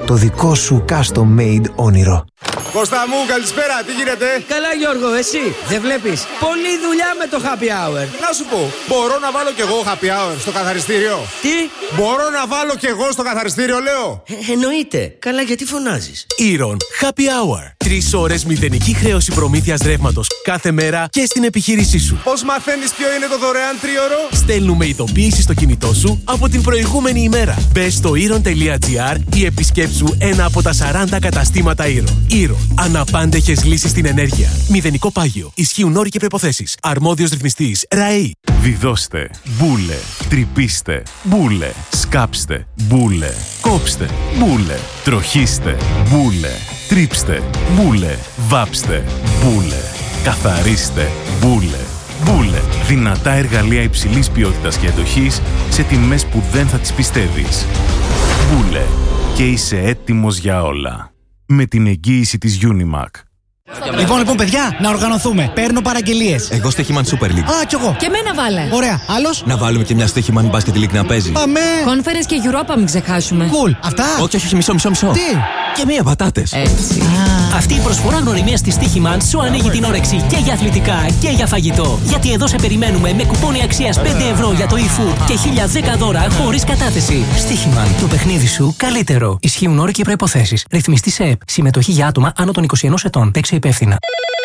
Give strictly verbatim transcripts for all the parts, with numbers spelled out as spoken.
το δικό σου custom made όνειρο. Κώστα μου, καλησπέρα, τι γίνεται? Καλά Γιώργο, εσύ δεν βλέπεις? Πολλή δουλειά με το happy hour. Να σου πω, μπορώ να βάλω κι εγώ happy hour στο καθαριστήριο? Τι? Μπορώ να βάλω κι εγώ στο καθαριστήριο, λέω? Ε, εννοείται. Καλά, γιατί φωνάζεις? Ήρων Happy Hour. Τρεις ώρες μηδενική χρέωση προμήθειας ρεύματος κάθε μέρα και στην επιχείρησή σου. Πώς μαθαίνεις ποιο είναι το δωρεάν τρίωρο? Στέλνουμε ειδοποίηση στο κινητό σου από την προηγούμενη ημέρα. Μπες στο ήρων τελεία τζι άρ ή επισκέψου ένα από τα σαράντα καταστήματα Ήρων. Ήρων. Αναπάντεχες λύσεις στην ενέργεια. Μηδενικό πάγιο. Ισχύουν όροι και προϋποθέσεις. Αρμόδιος ρυθμιστής ΡΑΕΗ. Βιδώστε. Μπούλε. Τρυπήστε. Μπούλε. Σκάψτε. Μπούλε. Κόψτε. Μπούλε. Τροχίστε. Μπούλε. Τρίψτε. Μπούλε. Βάψτε. Μπούλε. Καθαρίστε. Μπούλε. Μπούλε. Δυνατά εργαλεία υψηλής ποιότητας και εντοχής σε τιμές που δεν θα τις πιστεύεις. Μπούλε. Και είσαι έτοιμος για όλα. Με την εγγύηση της Unimac. Λοιπόν, λοιπόν, παιδιά, να οργανωθούμε. Παίρνω παραγγελίες. Εγώ Στοίχημαν Super League. Α, κι εγώ. Και εμένα βάλε. Ωραία, άλλος. Να βάλουμε και μια Στοίχημαν Basket League να παίζει. Πάμε. Conference και Europa μην ξεχάσουμε. Cool. Αυτά. Όχι, όχι, μισό, μισό, μισό. Τι? Και μία πατάτες. Έτσι. Α. Αυτή η προσφορά γνωριμίας της Στοίχημαν σου ανοίγει την όρεξη και για αθλητικά και για φαγητό. Γιατί εδώ σε περιμένουμε με κουπόνι αξίας πέντε ευρώ για το e-food και χίλια δέκα δώρα χωρίς κατάθεση. Στοίχημαν. Το παιχνίδι σου καλύτερο. Ισχύουν όροι και προϋποθέσεις. Ρυθμιστή σε ΕΠ. Συμμετοχή για άτομα άνω των είκοσι ενός ετών. Παίξε υπεύθυνα.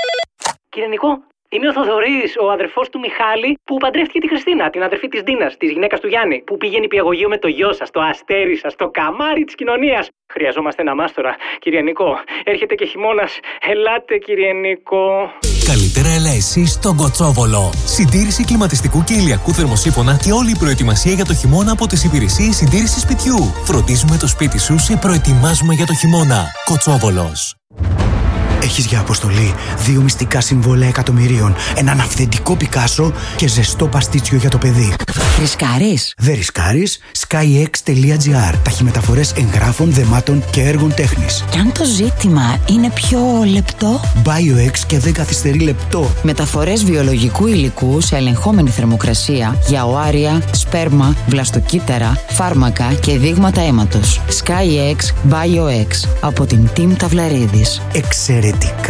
Κύριε Νικό, είμαι ο Θοδωρής, ο αδερφός του Μιχάλη που παντρεύτηκε τη Χριστίνα, την αδερφή της Δίνας, της γυναίκας του Γιάννη, που πήγε νηπιαγωγείο με το γιο σας, το αστέρι σας, το καμάρι της κοινωνίας. Χρειαζόμαστε ένα μάστορα, κύριε Νικό. Έρχεται και χειμώνας. Ελάτε, κύριε Νικό. Καλύτερα έλα εσύ στον Κοτσόβολο. Συντήρηση κλιματιστικού και ηλιακού θερμοσύφωνα και όλη η προετοιμασία για το χειμώνα από τις υπηρεσίες συντήρησης σπιτιού. Φροντίζουμε το σπίτι σου, σε προετοιμάζουμε για το χειμώνα. Κοτσόβολος. Έχεις για αποστολή δύο μυστικά συμβόλαια εκατομμυρίων, έναν αυθεντικό Πικάσο και ζεστό παστίτσιο για το παιδί. Ρισκάρεις? Δεν ρισκάρεις. skyx τελεία gr. Ταχυμεταφορές εγγράφων, δεμάτων και έργων τέχνης. Κι αν το ζήτημα είναι πιο λεπτό? BioX και δεν καθυστερεί λεπτό. Μεταφορές βιολογικού υλικού σε ελεγχόμενη θερμοκρασία για οάρια, σπέρμα, βλαστοκύτταρα, φάρμακα και δείγματα αίματος. skyx BioX από την Team Ταυλαρίδης. Εξαιρετικά.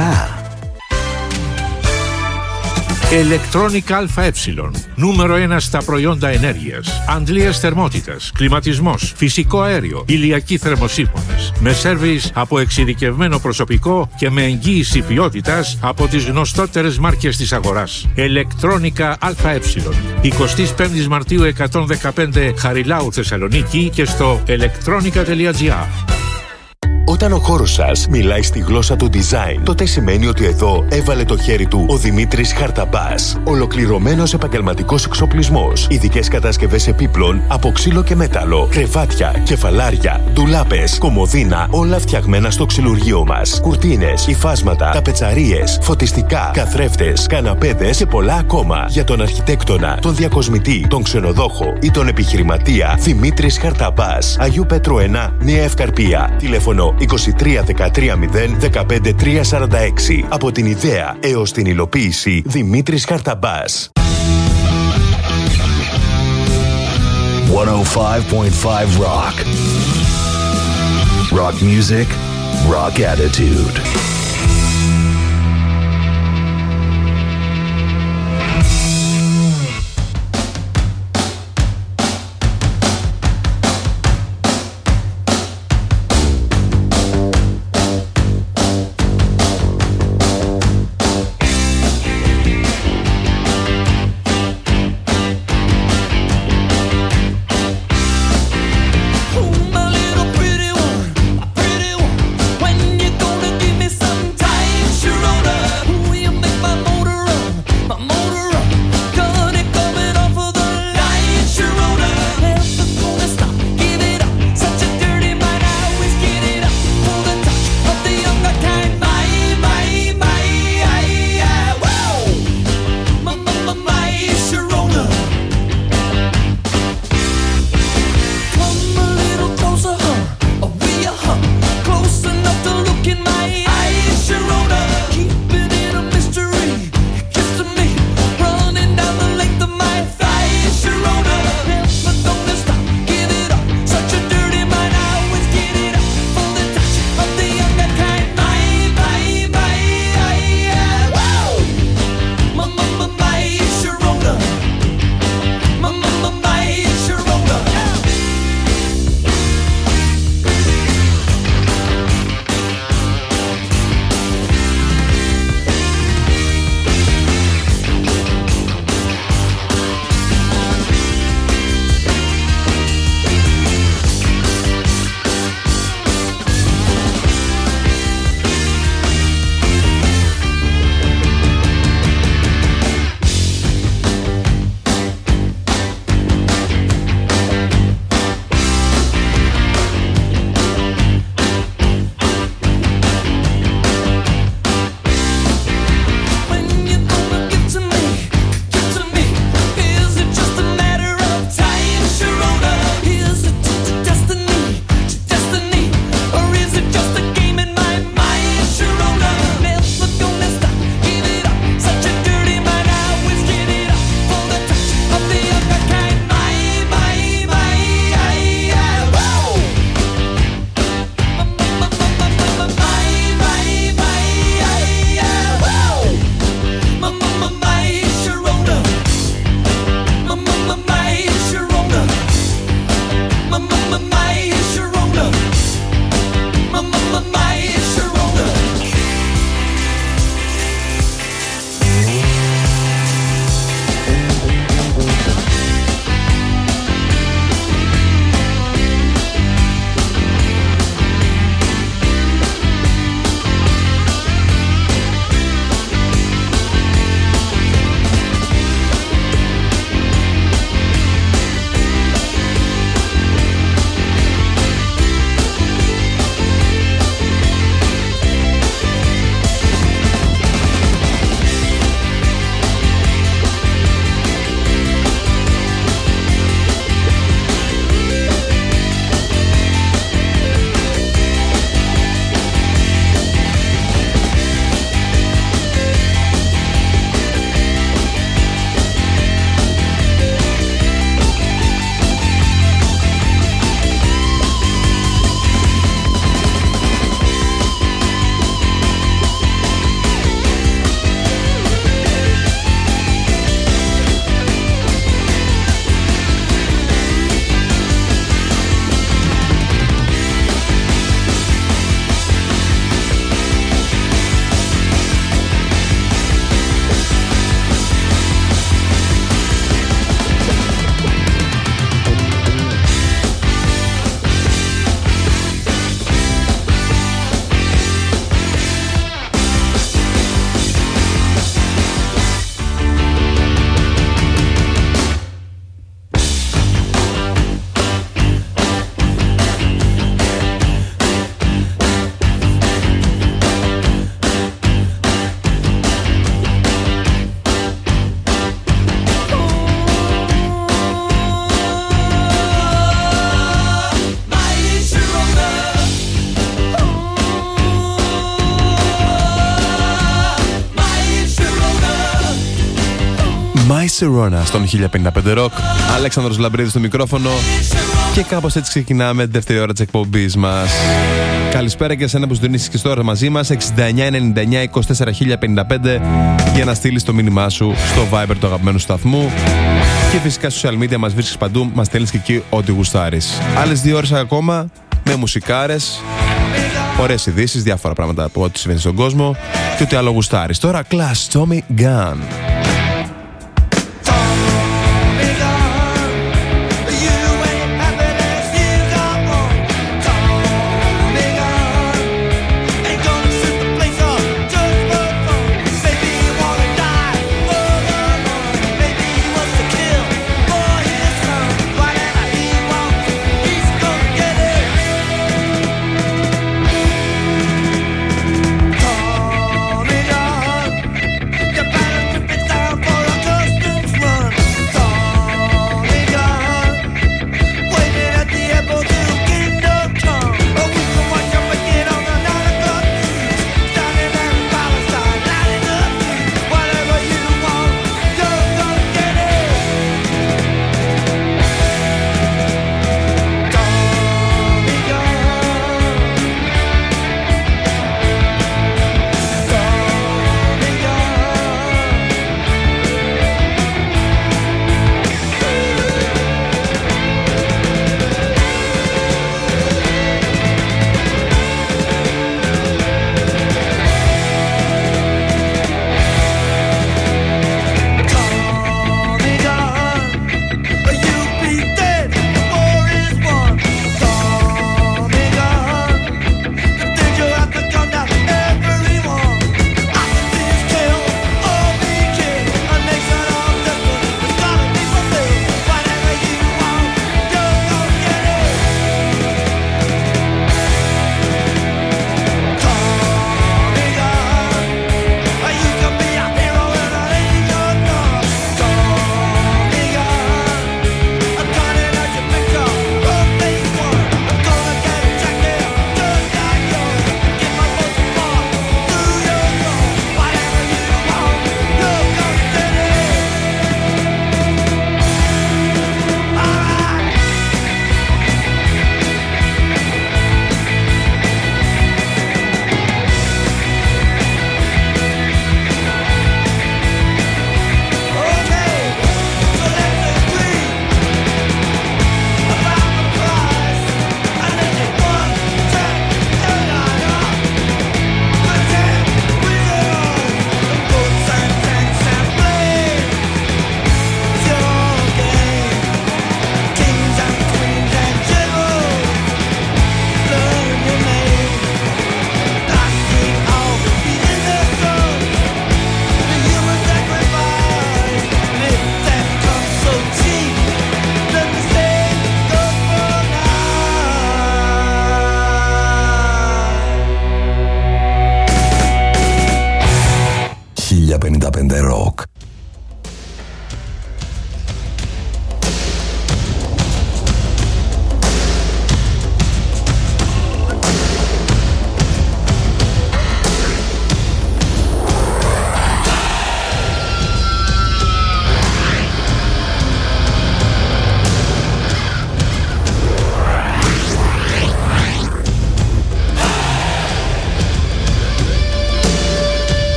Electronic ΑΕ. Νούμερο ένα στα προϊόντα ενέργειας. Αντλίας θερμότητας, κλιματισμός, φυσικό αέριο, ηλιακοί θερμοσύφωνες. Με σέρβις από εξειδικευμένο προσωπικό και με εγγύηση ποιότητας από τις γνωστότερες μάρκες της αγοράς. Electronica ΑΕ. εικοστή πέμπτη Μαρτίου εκατόν δεκαπέντε Χαριλάου Θεσσαλονίκη και στο electronica τελεία gr. Όταν ο χώρος σας μιλάει στη γλώσσα του design, τότε σημαίνει ότι εδώ έβαλε το χέρι του ο Δημήτρης Χαρταμπάς. Ολοκληρωμένος επαγγελματικός εξοπλισμός, ειδικές κατασκευές επίπλων από ξύλο και μέταλλο, κρεβάτια, κεφαλάρια, ντουλάπες, κομοδίνα, όλα φτιαγμένα στο ξυλουργείο μας. Κουρτίνες, υφάσματα, ταπετσαρίες, φωτιστικά, καθρέφτες, καναπέδες και πολλά ακόμα. Για τον αρχιτέκτονα, τον διακοσμητή, τον ξενοδόχο ή τον επιχειρηματία, Δημήτρης Χαρταμπάς. Αγίου Πέτρου ένα, Νέα Ευκαρπία. Τηλέφωνο είκοσι τρία δεκατρία μηδέν δεκαπέντε τρία σαράντα έξι. Από την ιδέα έως την υλοποίηση, Δημήτρης Χαρταμπάς. εκατόν πέντε κόμμα πέντε Rock. Rock music, rock attitude. When you gonna give me some Sirona στον χίλια πενήντα πέντε Rock. Αλέξανδρος Λαμπρίδης στο μικρόφωνο. Και κάπως έτσι ξεκινάμε τη δεύτερη ώρα της εκπομπής μας. Καλησπέρα και εσένα που συντονίσεις και τώρα μαζί μας. εξήντα εννιά ενενήντα εννιά είκοσι τέσσερα χίλια πενήντα πέντε για να στείλεις το μήνυμά σου στο Viber του αγαπημένου σταθμού. Και φυσικά social media μας βρίσκεις παντού, μας στέλνεις και εκεί ό,τι γουστάρεις. Άλλες δύο ώρες ακόμα με μουσικάρες, ωραίες ειδήσεις, διάφορα πράγματα από ό,τι συμβαίνει στον κόσμο και ό,τι άλλο γουστάρεις. Τώρα Clash, Tommy Gun. Better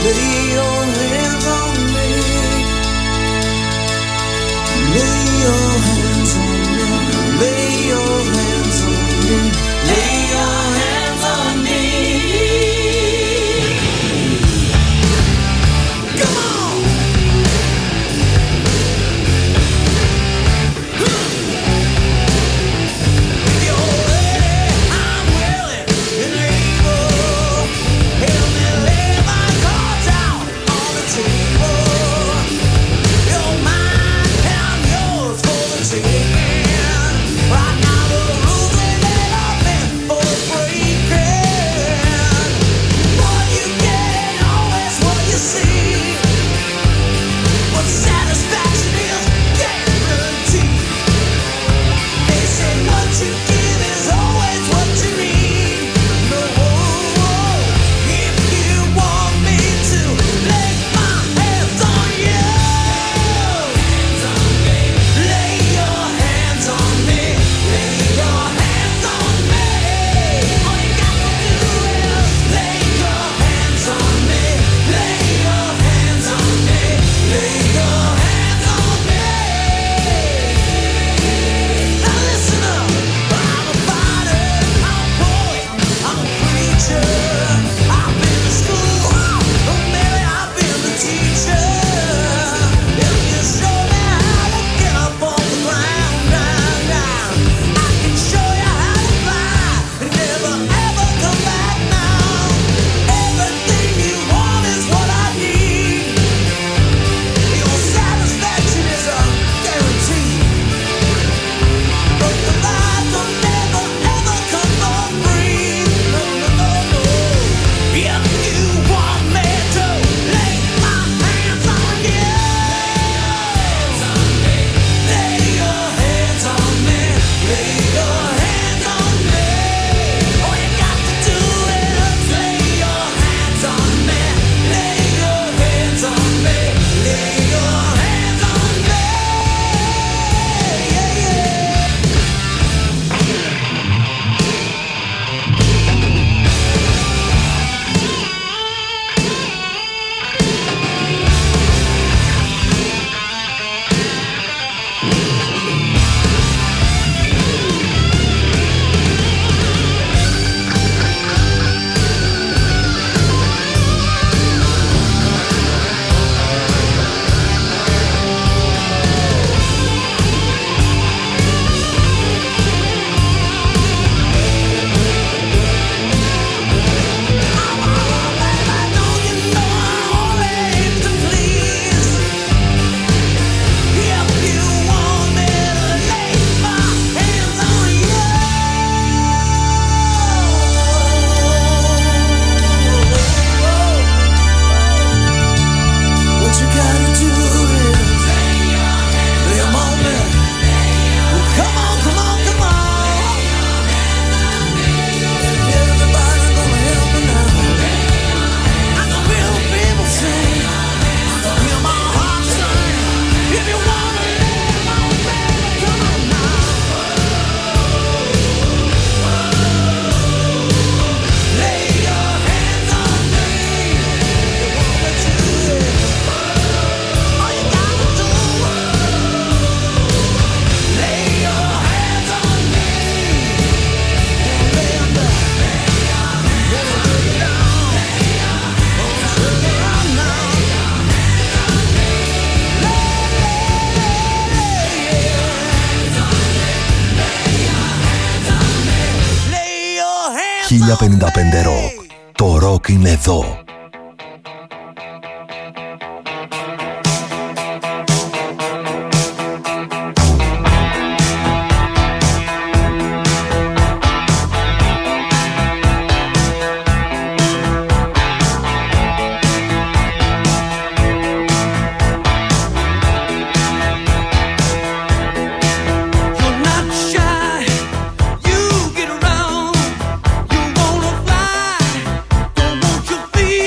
χίλια πενήντα πέντε Rock. Το rock είναι εδώ. Feel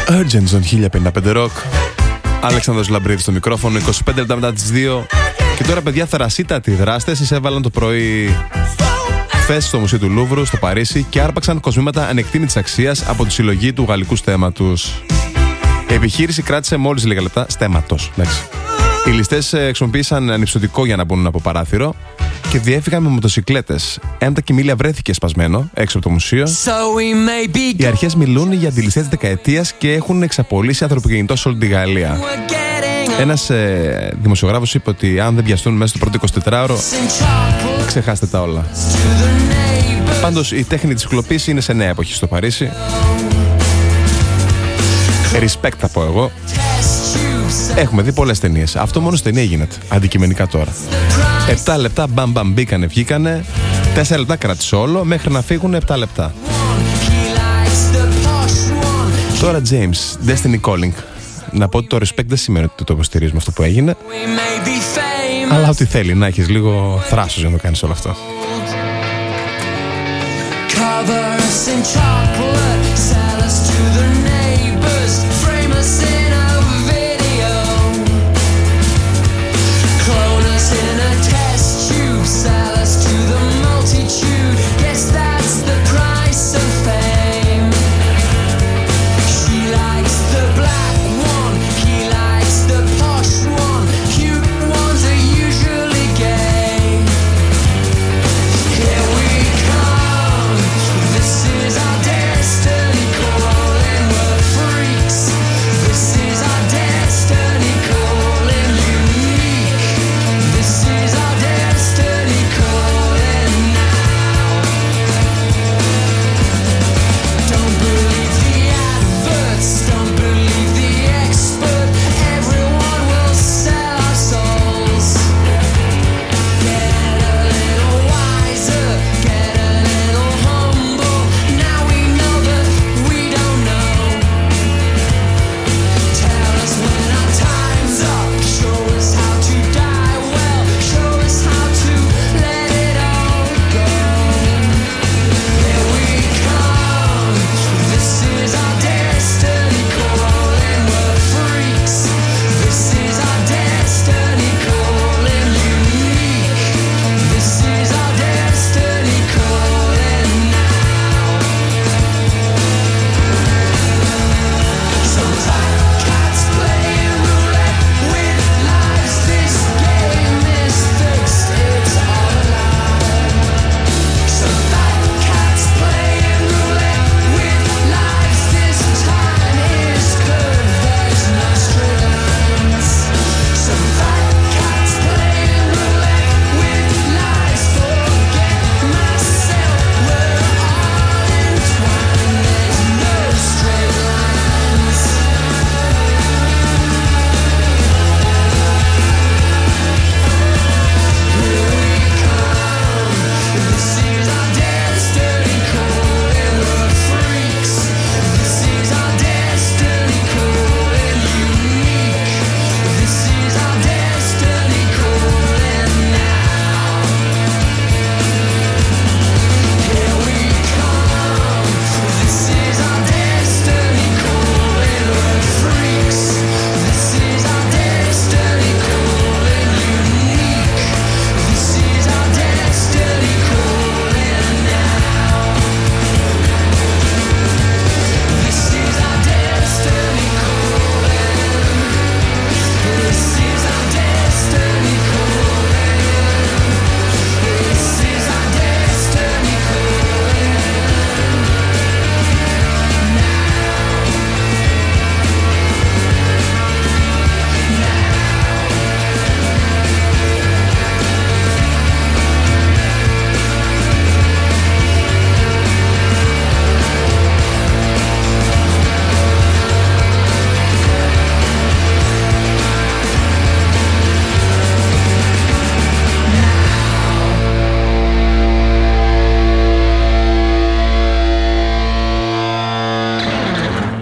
Urgent στον χίλια πενήντα πέντε Rock. Αλέξανδρος Λαμπρίδης στο μικρόφωνο, είκοσι πέντε λεπτά μετά τις δύο. Και τώρα, παιδιά, θερασίτατοι δράστες εισέβαλαν το πρωί χθες στο Μουσείο του Λούβρου στο Παρίσι και άρπαξαν κοσμήματα ανεκτήμητης αξίας από τη συλλογή του γαλλικού στέματος. Η επιχείρηση κράτησε μόλις λίγα λεπτά στέματος. Εντάξει. Οι ληστές χρησιμοποίησαν ανυψωτικό για να μπουν από παράθυρο και διέφυγαν με μοτοσικλέτες. Ένα από τα κοιμήλια βρέθηκε σπασμένο έξω από το μουσείο. Οι αρχές μιλούν για αντιληστές της δεκαετίας και έχουν εξαπολύσει ανθρωποκυνητό σε όλη τη Γαλλία. Ένας ε, δημοσιογράφος είπε ότι αν δεν πιαστούν μέσα στο πρώτο εικοσιτετράωρο, ξεχάστε τα όλα. Πάντως η τέχνη της κλοπής είναι σε νέα εποχή στο Παρίσι. Respect θα πω εγώ. Έχουμε δει πολλές ταινίες. Αυτό μόνο στην ταινία γίνεται. Αντικειμενικά τώρα. Επτά λεπτά μπαμ μπαμ μπήκανε, βγήκανε. Τέσσερα λεπτά κράτησε όλο μέχρι να φύγουν επτά λεπτά. Τώρα James, Destiny Calling. Να πω ότι το respect δεν σημαίνει ότι το υποστηρίζουμε αυτό που έγινε. Αλλά ό,τι θέλει, να έχεις λίγο θράσος για να το κάνεις όλο αυτό.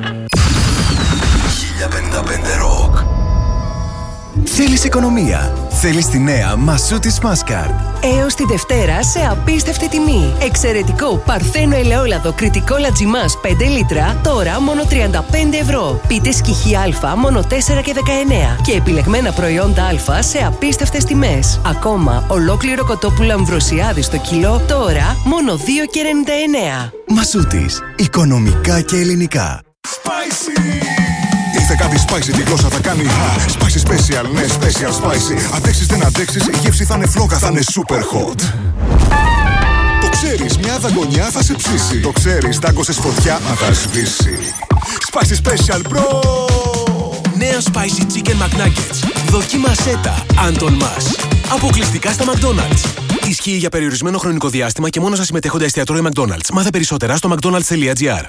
Θέλεις οικονομία, Θέλεις τη νέα Μασούτης Mastercard. Έως τη Δευτέρα σε απίστευτη τιμή. Εξαιρετικό παρθένο ελαιόλαδο κριτικό λατζιμάς πέντε λίτρα, τώρα μόνο τριάντα πέντε ευρώ. Πίτε σκυχή Α μόνο τέσσερα και δεκαεννέα. Και επιλεγμένα προϊόντα Α σε απίστευτες τιμές. Ακόμα ολόκληρο κοτόπουλο αμβροσιάδη στο κιλό, τώρα μόνο δύο και ενενήντα εννέα. Μασούτης. Οικονομικά και ελληνικά. Spicy! Ήρθε κάτι spicy, τη γλώσσα θα κάνει spicy special, ναι special spicy. Αντέξεις δεν αντέξεις, η γεύση θα είναι φλόγα, θα είναι super hot. Το ξέρεις, μια δαγκονιά θα σε ψήσει. Το ξέρεις, δάγκωσες φωτιά, μα θα σβήσει. Spicy special bro! Νέα spicy chicken McNuggets. Δοκίμασέ τα, Anton Mas. Αποκλειστικά στα McDonald's. Ισχύει για περιορισμένο χρονικό διάστημα και μόνο στα συμμετέχοντα εστιατόρια McDonald's. Μάθε περισσότερα στο mcdonalds τελεία gr.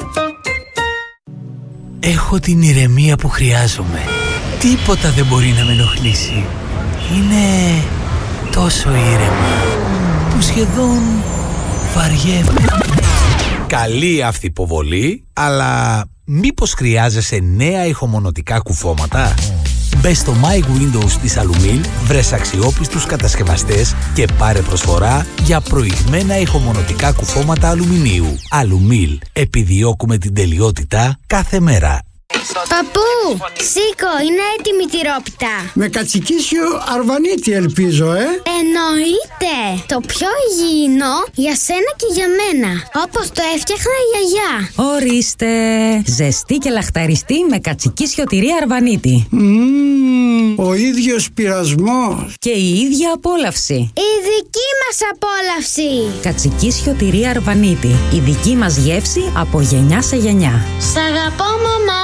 Έχω την ηρεμία που χρειάζομαι. Τίποτα δεν μπορεί να με ενοχλήσει. Είναι τόσο ήρεμα που σχεδόν βαριέμαι. Καλή αυτή υποβολή, αλλά μήπως χρειάζεσαι νέα ηχομονωτικά κουφώματα? Μπες στο My Windows της Alumil, βρες αξιόπιστους κατασκευαστές και πάρε προσφορά για προηγμένα ηχομονωτικά κουφώματα αλουμινίου. Alumil. Επιδιώκουμε την τελειότητα κάθε μέρα. Παππού, σήκω, είναι έτοιμη η τυρόπιτα. Με κατσικίσιο αρβανίτη ελπίζω, ε. Εννοείται. Το πιο υγιεινό για σένα και για μένα. Όπως το έφτιαχνα η γιαγιά. Ορίστε. Ζεστή και λαχταριστή με κατσικίσιο τυρί αρβανίτη. Mm, ο ίδιος πειρασμός. Και η ίδια απόλαυση. Η δική μας απόλαυση. Κατσικίσιο τυρί αρβανίτη. Η δική μας γεύση από γενιά σε γενιά. Σ' αγαπώ, μαμά.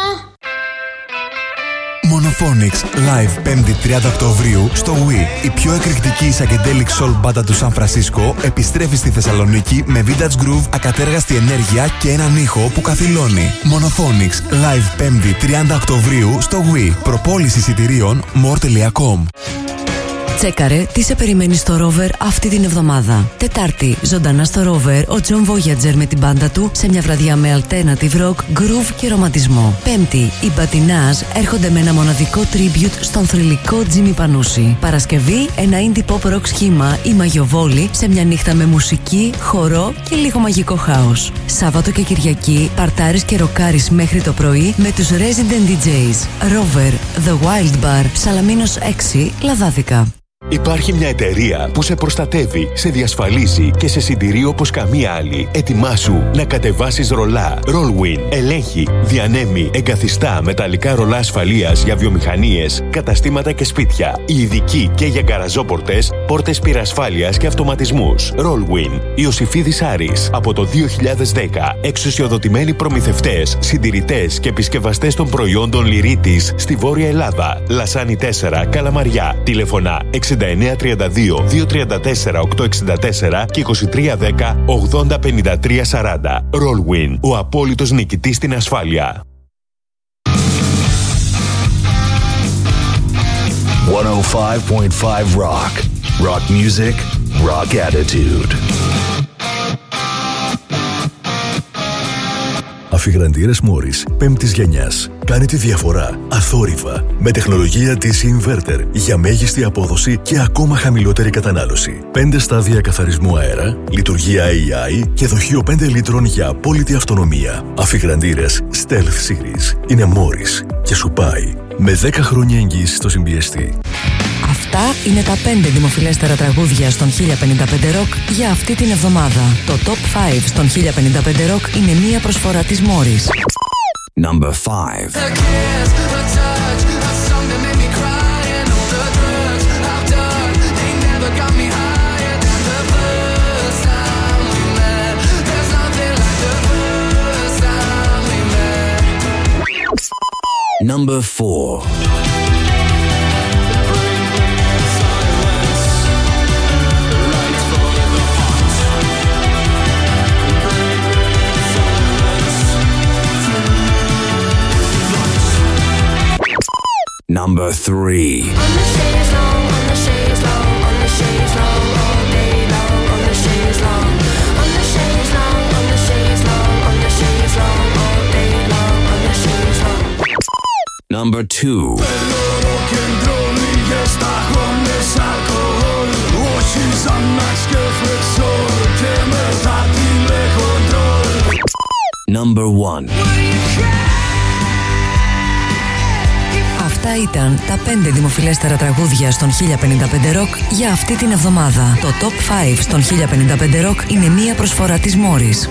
Monophonics Live πέμπτη τριάντα Οκτωβρίου στο Wii. Η πιο εκρηκτική psychedelic soul μπάντα του Σαν Φρανσίσκο επιστρέφει στη Θεσσαλονίκη με vintage groove, ακατέργαστη ενέργεια και έναν ήχο που καθυλώνει. Monophonics Live πέμπτη τριάντα Οκτωβρίου στο Wii. Προπόληση εισιτηρίων more τελεία com. Τσέκαρε τι σε περιμένει στο Rover αυτή την εβδομάδα. Τετάρτη, ζωντανά στο Rover, ο John Voyager με την μπάντα του σε μια βραδιά με alternative rock, groove και ρομαντισμό. Πέμπτη, οι Batinage έρχονται με ένα μοναδικό tribute στον θρυλικό Jimmy Πανούση. Παρασκευή, ένα indie pop rock σχήμα, η Μαγιοβόλη, σε μια νύχτα με μουσική, χορό και λίγο μαγικό χάος. Σάββατο και Κυριακή, παρτάρεις και ροκάρεις μέχρι το πρωί με τους Resident ντι τζέις. Rover, The Wild Bar, Σαλαμίνος έξι, Λαδάδικα. Υπάρχει μια εταιρεία που σε προστατεύει, σε διασφαλίζει και σε συντηρεί όπως καμία άλλη. Ετοιμάσου να κατεβάσεις ρολά. Rollwin ελέγχει, διανέμει, εγκαθιστά μεταλλικά ρολά ασφαλείας για βιομηχανίες, καταστήματα και σπίτια. Η ειδική και για γκαραζόπορτες, πόρτες πυρασφάλειας και αυτοματισμούς. Rollwin. Ιωσήφιδης Άρης. Από το δύο χιλιάδες δέκα. Εξουσιοδοτημένοι προμηθευτές, συντηρητές και επισκευαστές των προϊόντων Λυρίτης στη Βόρεια Ελλάδα. Λασάνι τέσσερα, Καλαμαριά. Τηλεφωνά εξήντα εννέα τριάντα δύο διακόσια τριάντα τέσσερα οκτακόσια εξήντα τέσσερα και είκοσι τρία δέκα ογδόντα πενήντα τρία σαράντα. Rollwin, ο απόλυτος νικητής στην ασφάλεια. εκατόν πέντε κόμμα πέντε Rock. Rock music, rock attitude. Αφιγραντήρες Μόρις πέμπτης γενιάς. Κάνε τη διαφορά αθόρυβα με τεχνολογία ντι σι Inverter για μέγιστη απόδοση και ακόμα χαμηλότερη κατανάλωση. πέντε στάδια καθαρισμού αέρα, λειτουργία έι άι και δοχείο πέντε λίτρων για απόλυτη αυτονομία. Αφιγραντήρες Stealth Series είναι Μόρις και σου πάει με δέκα χρόνια εγγύηση στο συμπιεστή. Αυτά είναι τα πέντε δημοφιλέστερα τραγούδια στον χίλια πενήντα πέντε Rock για αυτή την εβδομάδα. Το Top πέντε στον χίλια πενήντα πέντε Rock είναι μία προσφορά της Morris. Number five. Number four. Number three. Number two. number one. Αυτά ήταν τα πέντε δημοφιλέστερα τραγούδια στον χίλια πενήντα πέντε Rock για αυτή την εβδομάδα. Το Top πέντε στον χίλια πενήντα πέντε Rock είναι μία προσφορά της Morris.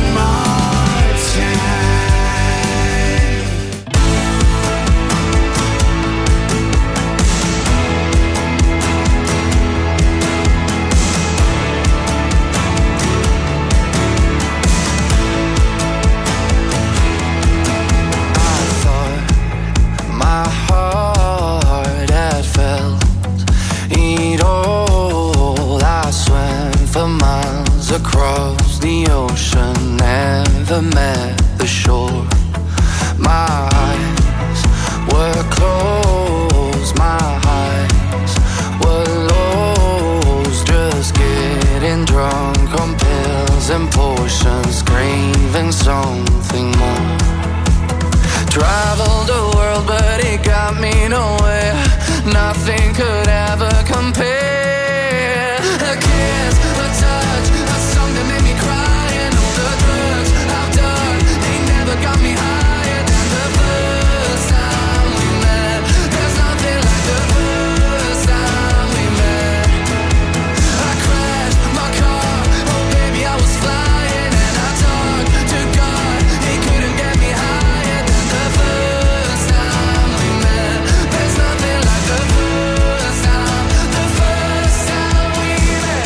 Across the ocean, never met the shore. My eyes were closed, my eyes were lost, just getting drunk on pills and potions, craving something more. Traveled the world, but it got me nowhere. Nothing could ever compare. A kiss, a touch, a song that made me cry, and all the drugs I've done, they never got me higher than the first time we met. There's nothing like the first time we met. I crashed my car, oh baby I was flying, and I talked to God, he couldn't get me higher than the first time we met. There's nothing like the first time, the first time we met.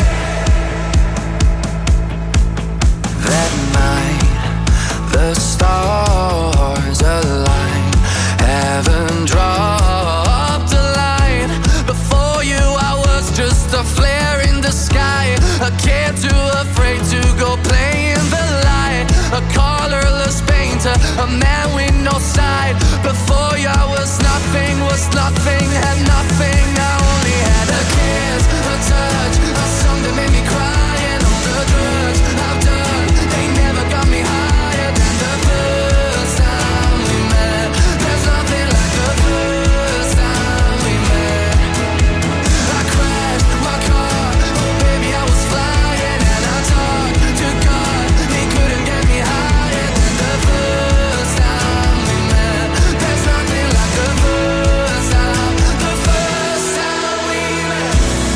That night, the stars aligned, heaven dropped a line. Before you I was just a flare in the sky, a kid too afraid to go play in the light, a colorless painter, a man with no side. Before you I was nothing, was nothing, had nothing. I only had a kiss, a touch, a song that made me cry, and all the drugs I've done, they never got me higher than the first time we met. There's nothing like the first time we met. I crashed my car, oh baby I was flying, and I talked to God, he couldn't get me higher than the first time we met. There's nothing like the first time, the first time we met.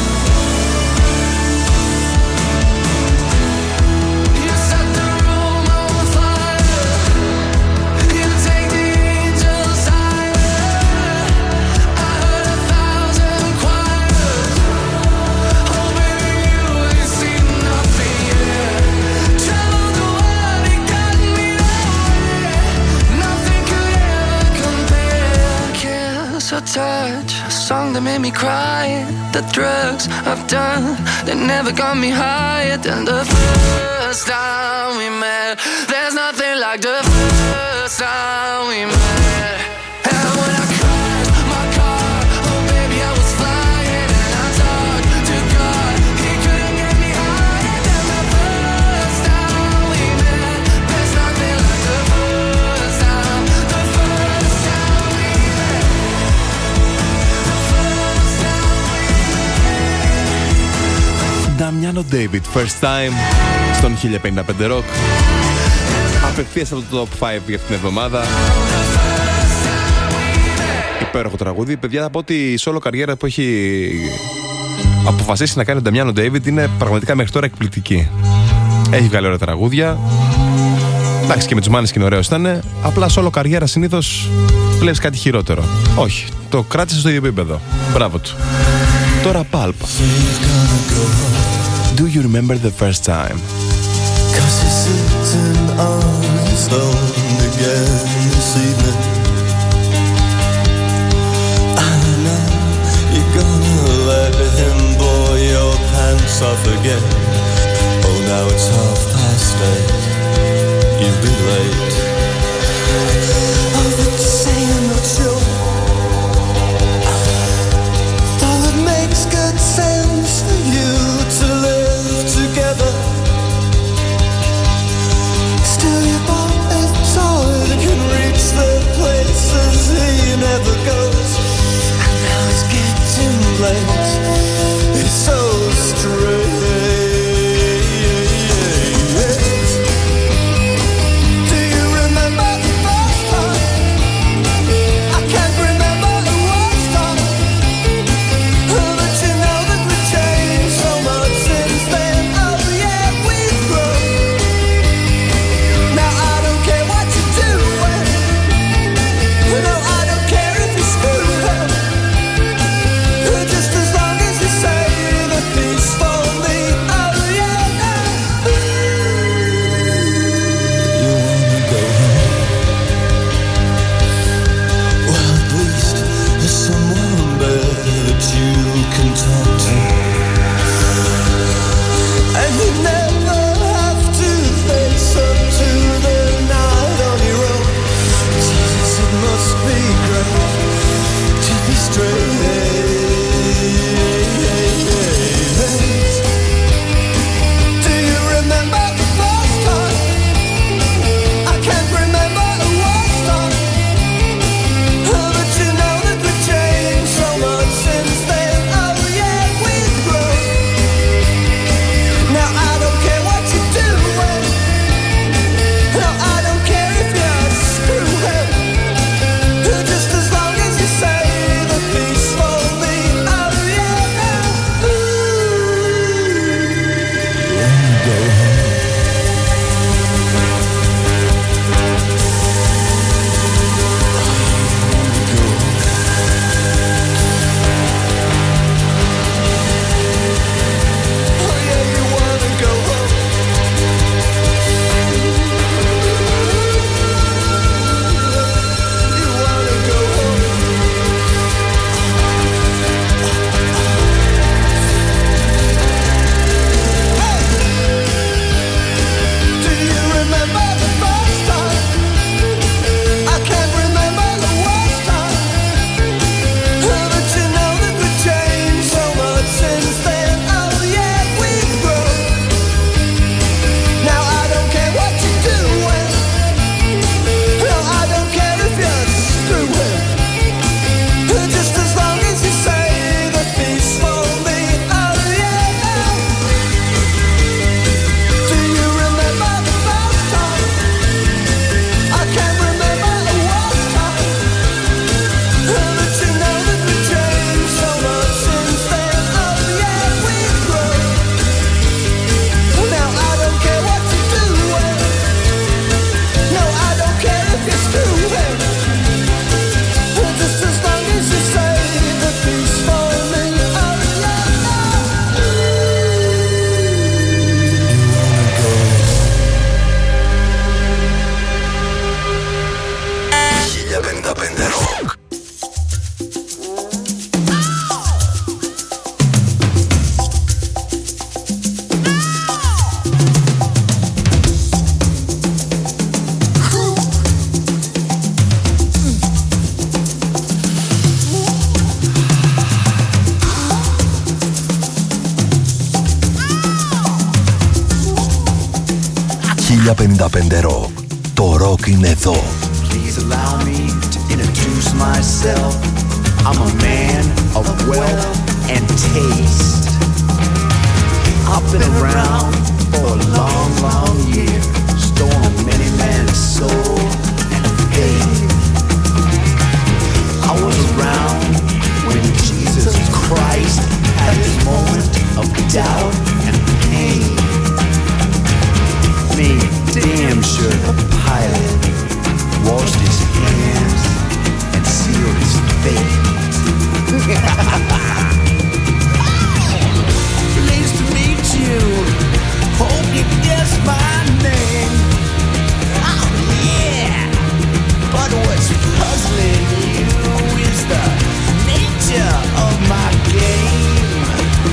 You set the room on fire, you take the angels higher. I heard a thousand choirs, oh baby you ain't seen nothing yet. Traveled the world, it got me nowhere. Nothing could ever compare. Kiss or touch, a song that made me cry, the drugs I've done, they never got me higher than the first time we met. There's nothing like the first time we met. And when I crashed my car, oh baby I was flying, and I talked to God, he couldn't get me higher than the first time we met. There's nothing like the first time, the first time we met. The first time we met. Damiano David, first time στον χίλια πενήντα πέντε Rock. Απευθείας από το Top πέντε για αυτήν την εβδομάδα. Υπέροχο τραγούδι. Παιδιά, θα πω ότι η solo καριέρα που έχει αποφασίσει να κάνει ο Damiano David είναι πραγματικά μέχρι τώρα εκπληκτική. Έχει βγάλει ωραία τραγούδια. Εντάξει, και με τους Μάνες και είναι ωραίος ήταν. Απλά solo καριέρα συνήθως βλέπεις κάτι χειρότερο. Όχι, το κράτησε στο ίδιο επίπεδο. Μπράβο του. Τώρα Pulp. Do you remember the first time? Cause he's sitting on his own again this evening. I know you're gonna let him blow your pants off again. Oh, now it's half past eight, you'll be late. Oh, but saying not sure, though it makes good sense for you to live together. Still your boy's toy can reach the places he never goes. And now it's getting late, it's so strange. χίλια πενήντα πέντε Rock. Το ροκ είναι εδώ. Please allow me to introduce myself. I'm a man of wealth and taste. I've been around for a long, long year, stolen many men's soul and faith. I was around when Jesus Christ had his moment of doubt and pain. Made damn sure the pilot washed his hands and sealed his fate. Pleased to meet you. Hope you guess my name. Oh yeah. But what's puzzling you is the nature of my game.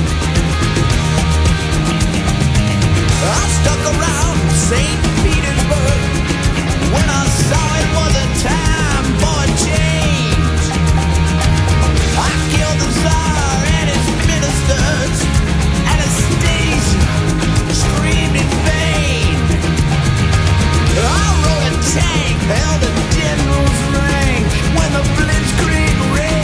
I stuck around Saint Petersburg when I saw it was a time for a change. I killed the Tsar and his ministers at a station, screamed in vain. I rode a tank, held a general's rank when the blitzkrieg raid.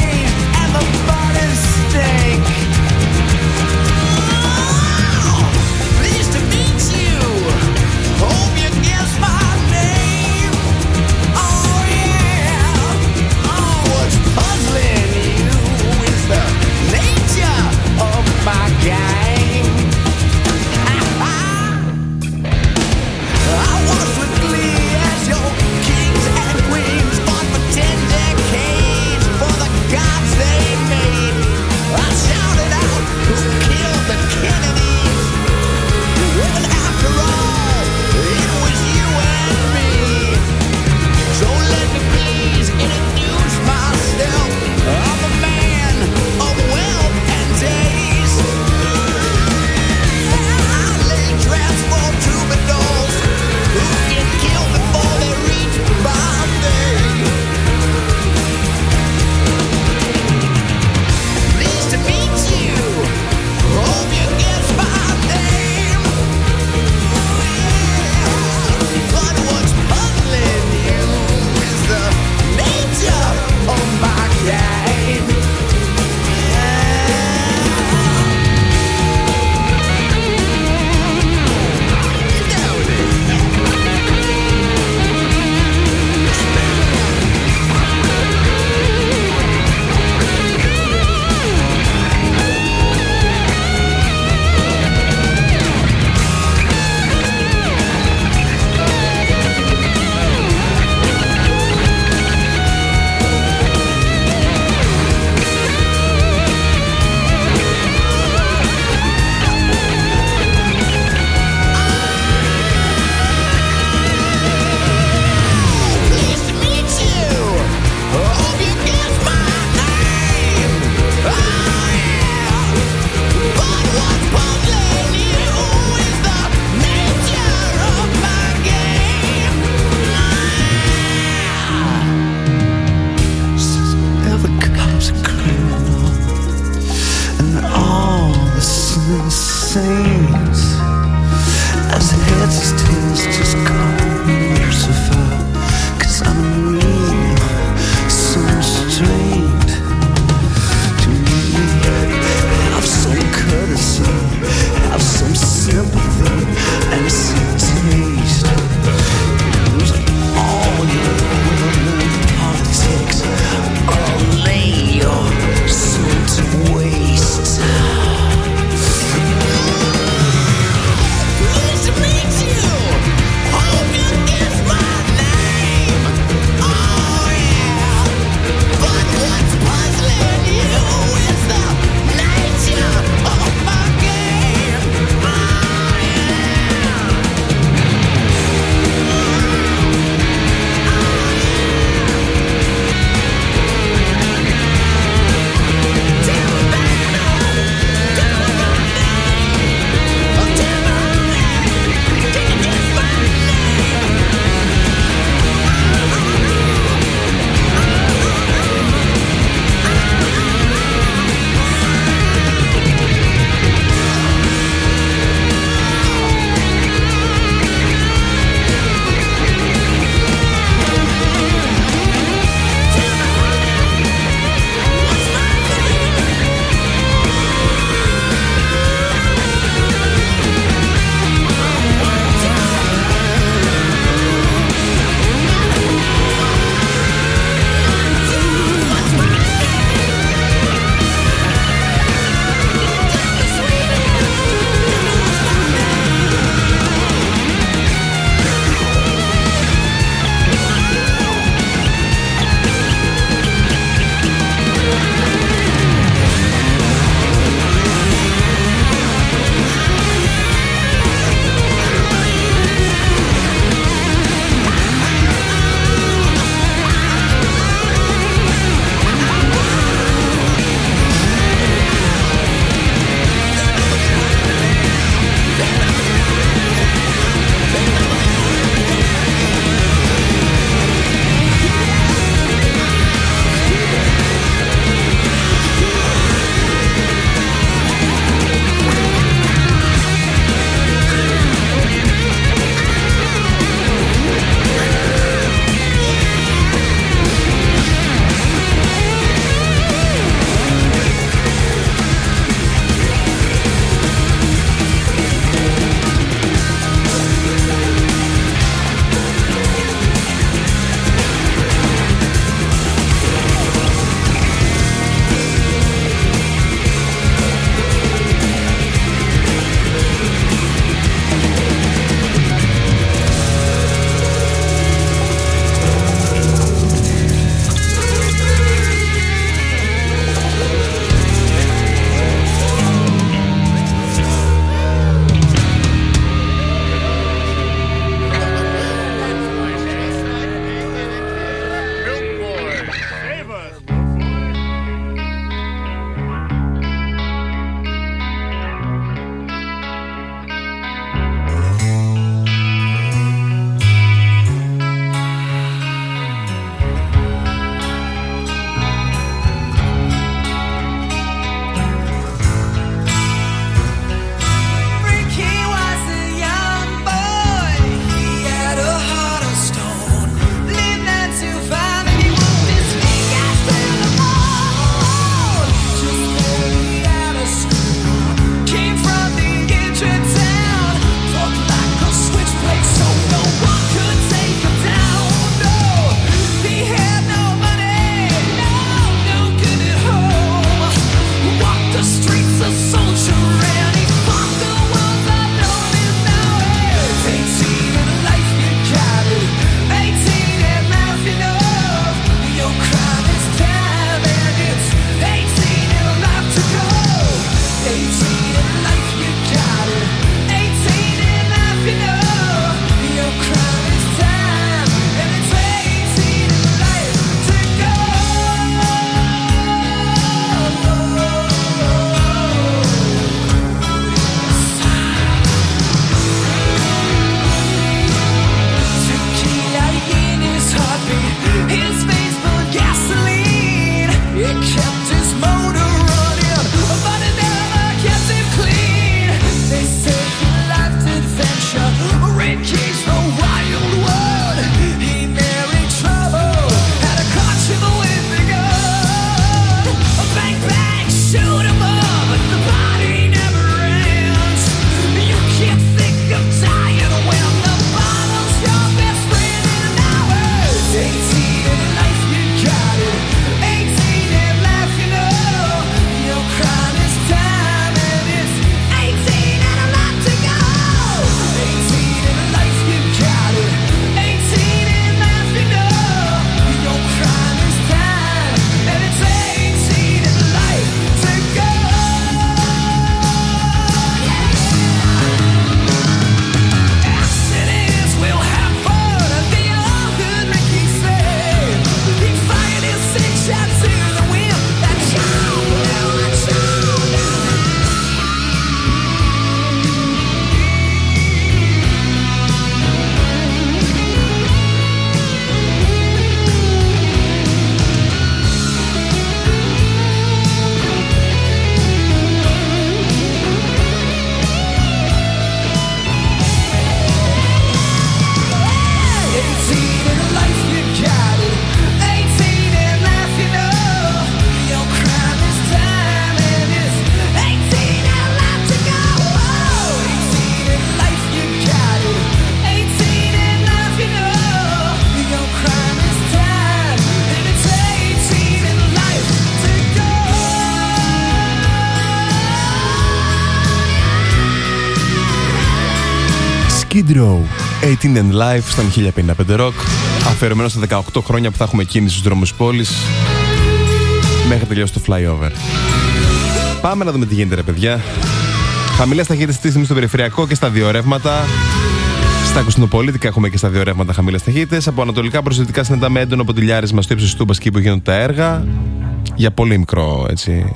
Skid Row. eighteen and Live στον χίλια πενήντα πέντε Rock. Αφιερωμένο στα δεκαοκτώ χρόνια που θα έχουμε κίνηση στους δρόμους πόλης μέχρι τελειώσει το flyover. Πάμε να δούμε τι γίνεται, ρε παιδιά. Χαμηλές ταχύτητες αυτή τη στιγμή στο περιφερειακό και στα δύο ρεύματα. Στα Κωνσταντινοπολίτικα έχουμε και στα δύο ρεύματα χαμηλές ταχύτητες. Από ανατολικά προς δυτικά συναντάμε έντονο ποτηλιάρισμα στο ύψος της Τούμπας εκεί που γίνονται τα έργα. Για πολύ μικρό, έτσι.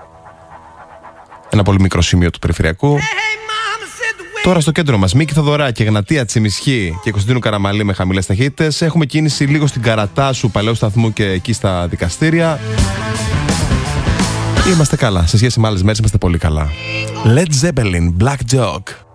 Ένα πολύ μικρό σημείο του περιφερειακού. Τώρα στο κέντρο μας, Μίκη Θοδωράκη, Εγνατία Τσιμισχή και Κωνσταντίνου Καραμαλή με χαμηλές ταχύτητες. Έχουμε κίνηση λίγο στην Καρατάσου, Παλαιού Σταθμού και εκεί στα δικαστήρια. Είμαστε καλά. Σε σχέση με άλλες μέρες είμαστε πολύ καλά. Led Zeppelin, Black Dog.